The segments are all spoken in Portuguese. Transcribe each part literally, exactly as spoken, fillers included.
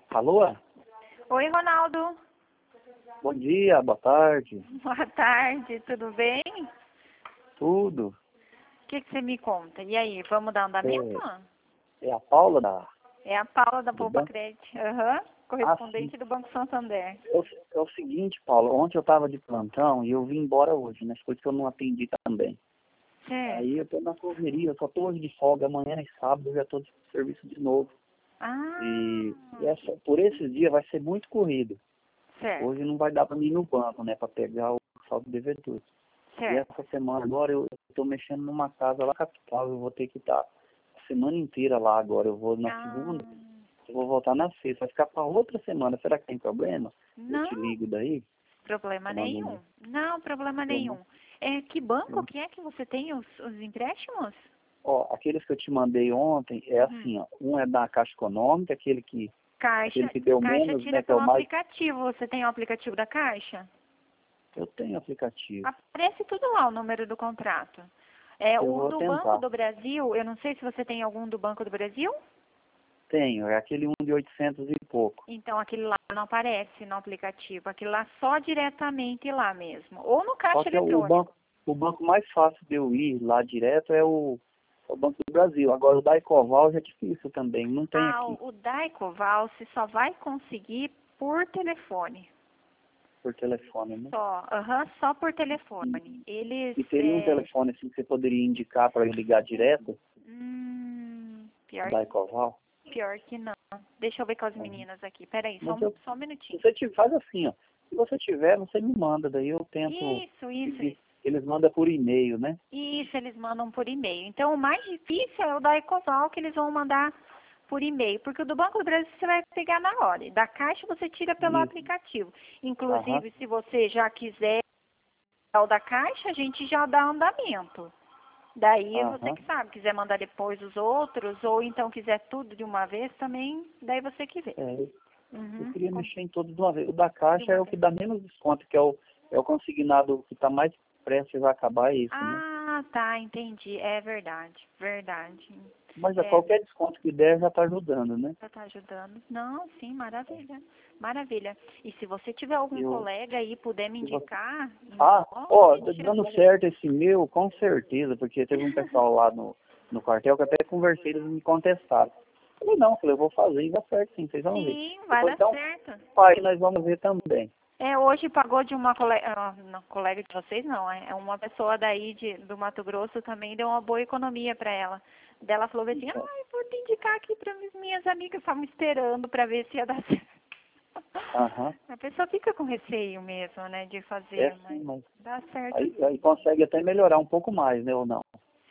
Alô? Oi, Ronaldo. Bom dia, boa tarde. Boa tarde, tudo bem? Tudo. O que, que você me conta? E aí, vamos dar andamento? É, é a Paula da, É a Paula da do Poupa banco? Crédito, aham, Ah, correspondente sim. do Banco Santander. É o, é o seguinte, Paula, ontem eu estava de plantão e eu vim embora hoje, né? Foi que eu não atendi também. Certo. Aí eu tô na correria, eu só tô hoje de folga, amanhã é sábado eu já tô de serviço de novo. Ah, E, e essa, por esses dias vai ser muito corrido. certo, Hoje não vai dar para mim ir no banco, né? Para pegar o saldo devedor. E certo. essa semana agora eu estou mexendo numa casa lá na capital, eu vou ter que estar a semana inteira lá agora. Eu vou na Ah, segunda, eu vou voltar na sexta, vai ficar para outra semana. Será que tem problema? Eu te não, ligo daí, problema eu mando um... nenhum. Não, problema eu mando- nenhum. É, que banco que é que você tem os, os empréstimos? Ó, aqueles que eu te mandei ontem é Uhum. assim, ó, um é da Caixa Econômica, aquele que, aquele Caixa, que deu Caixa menos, tira né, que é o pelo mais... aplicativo. Você tem o aplicativo da Caixa? Eu tenho aplicativo, Aparece tudo lá, o número do contrato. É, eu o vou do Banco tentar. do Brasil, eu não sei se você tem algum do Banco do Brasil. Tenho, é aquele um de oitocentos e pouco. Então, aquele lá não aparece no aplicativo. Aquele lá só diretamente lá mesmo. Ou no Só caixa que é o eletrônico. banco, o banco mais fácil de eu ir lá direto é o, é o Banco do Brasil. Agora o da Ecoval já é difícil também, não tem Ah, aqui o o da Ecoval você só vai conseguir por telefone. por telefone, né? Só, aham, só por E, telefone. Eles, e teria um é, telefone assim que você poderia indicar para eu ligar direto hum, pior, da Ecoval? pior que não. Deixa eu ver com as Uhum. meninas aqui. Peraí, só, Mas um- eu, só um se minutinho. você tiver, faz assim, ó. Se você tiver, você me manda, daí eu tento Isso, isso, pedir. isso. Eles mandam por e-mail, né? Isso, eles mandam por e-mail. Então, o mais difícil é o da Ecoval, que eles vão mandar por e-mail, porque o do Banco do Brasil você vai pegar na hora. E da Caixa você tira pelo Isso. aplicativo. Aham, Inclusive, se você já quiser o da Caixa, a gente já dá andamento. Daí você aham. que sabe, quiser mandar depois os outros, ou então quiser tudo de uma vez também, daí você que vê. É, eu Uhum, queria com- mexer em todos de uma vez. O da de Caixa é uma o que vez. dá menos desconto, que é o, é o consignado que está mais prestes a acabar, é esse, né? Ah, tá, entendi. É verdade, verdade. Mas a É, qualquer desconto que der já está ajudando, né? já tá ajudando. Não, sim, maravilha. Maravilha. E se você tiver algum Eu, colega aí puder me se você... indicar, Ah, então a ó, gente tá tira. dando certo esse meu, com certeza, porque teve um pessoal lá no, no quartel que até conversei, eles me contestaram. Falei, não, falei, eu vou fazer e dá certo sim, vocês vão ver. Sim, vai Depois dar então, certo. pai, nós vamos ver também. É, hoje pagou de uma colega, ah, não, colega de vocês não, é é uma pessoa daí de, do Mato Grosso também deu uma boa economia para ela. Daí ela falou assim, Então, ai, vou te indicar aqui para minhas amigas, estavam esperando para ver se ia dar certo. aham, A pessoa fica com receio mesmo, né, de é fazer, sim, mas mas dá certo aí, sim. aí consegue até melhorar um pouco mais, né, ou não?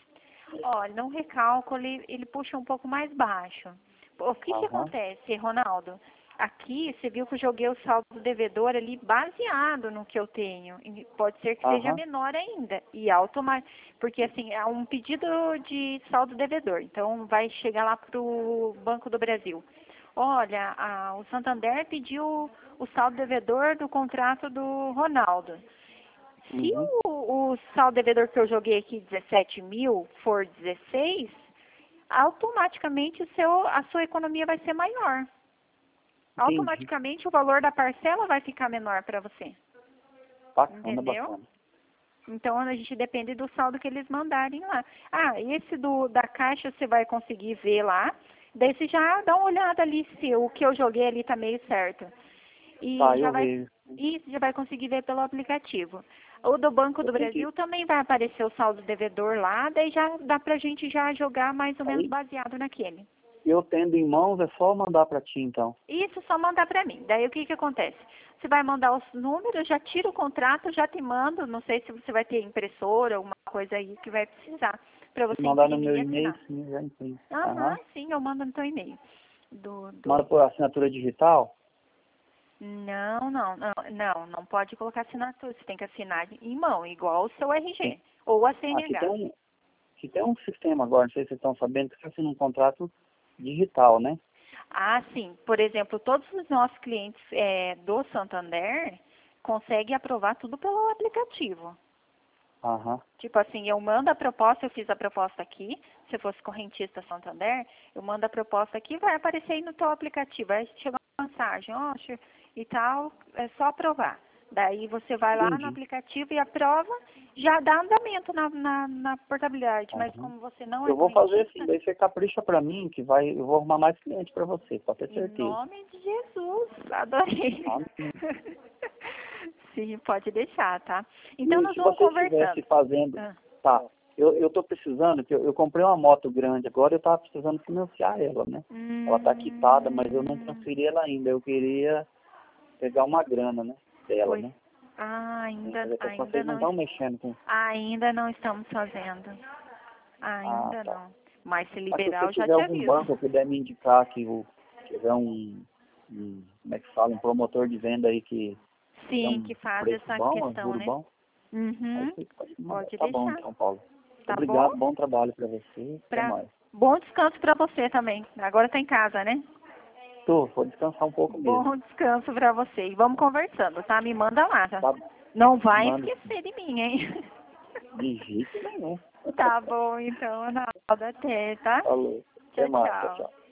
Olha, no recálculo ele, ele puxa um pouco mais baixo. O que que Aham, acontece, Ronaldo? Aqui, você viu que eu joguei o saldo devedor ali baseado no que eu tenho. E pode ser que seja aham, menor ainda. E automático. Porque, assim, é um pedido de saldo devedor. Então, vai chegar lá para o Banco do Brasil. Olha, a- o Santander pediu o saldo devedor do contrato do Ronaldo. Se uhum, o, o saldo devedor que eu joguei aqui, dezessete mil, for dezesseis, automaticamente o seu, a sua economia vai ser maior. entendi. Automaticamente o valor da parcela vai ficar menor para você. Bacana, Entendeu? bacana. Então a gente depende do saldo que eles mandarem lá. Ah, esse do da caixa você vai conseguir ver lá. Daí você já dá uma olhada ali se o que eu joguei ali tá meio certo. E Tá, já eu vai vejo. isso já vai conseguir ver pelo aplicativo. O do Banco Eu do tenho que... Brasil também vai aparecer o saldo devedor lá, daí já dá pra gente já jogar mais ou menos Aí, baseado naquele. eu tendo em mãos, é só mandar para ti, então. Isso só mandar pra mim. Daí o que que acontece? Você vai mandar os números, já tira o contrato, já te mando. Não sei se você vai ter impressora, alguma coisa aí que vai precisar para Se você mandar no imprimir meu e e-mail, assinar. sim, eu já entendi. Aham, Aham. sim, eu mando no teu e-mail. Do, Manda do... por assinatura digital? Não, não, não, não, não pode colocar assinatura. Você tem que assinar em mão, igual o seu R G Sim. ou a Aqui tem C N H. um, aqui tem um sistema agora, não sei se vocês estão sabendo, que você assina um contrato digital, né? Ah, sim. Por exemplo, todos os nossos clientes é, do Santander conseguem aprovar tudo pelo aplicativo. Aham. Tipo assim, eu mando a proposta, eu fiz a proposta aqui, se fosse correntista Santander, eu mando a proposta aqui, vai aparecer aí no teu aplicativo, aí chega uma mensagem, ó, che- e tal, é só aprovar. Daí você vai lá no Entendi. aplicativo e aprova, já dá andamento na, na, na portabilidade, mas Aham. como você não é Eu vou fazer assim, correntista, daí você capricha pra mim, que vai, eu vou arrumar mais cliente pra você, pode ter em certeza. nome de Jesus, adorei. Amém. Sim, pode deixar, tá? Então E nós se vamos você estivesse conversando. fazendo, Ah. tá, eu, eu tô precisando, que eu, eu comprei uma moto grande agora, eu tava precisando financiar ela, né? Ela tá quitada, mas eu não Hum, transferi ela ainda, eu queria pegar uma grana, né, dela, pois, né? ah, Mas ainda, é que ainda vocês não não, estão mexendo com... ainda não estamos fazendo. Ah, Ainda tá. não. Mas se Mas se liberar, você eu já tiver te algum aviso. banco que puder me indicar que o, tiver um, um, como é que fala, um promotor de venda aí que tem Sim, um que faz preço essa bom, um questão, juro né? bom, aí Uhum. você pode me mandar. Pode Tá bom deixar. então, Paulo. Tá bom? Obrigado, bom trabalho para você. Até Pra... mais. Bom descanso pra você também. Agora tá em casa, né? Tô, vou descansar um pouco mesmo. Bom descanso pra você. E vamos conversando, tá? Me manda lá. Tá? Tá? Não vai Mando esquecer de mim, hein? de jeito nenhum. Tá bom, então, Ronaldo. Até, tá? Falou. Até Tchau, mais. Tchau, tchau. tchau.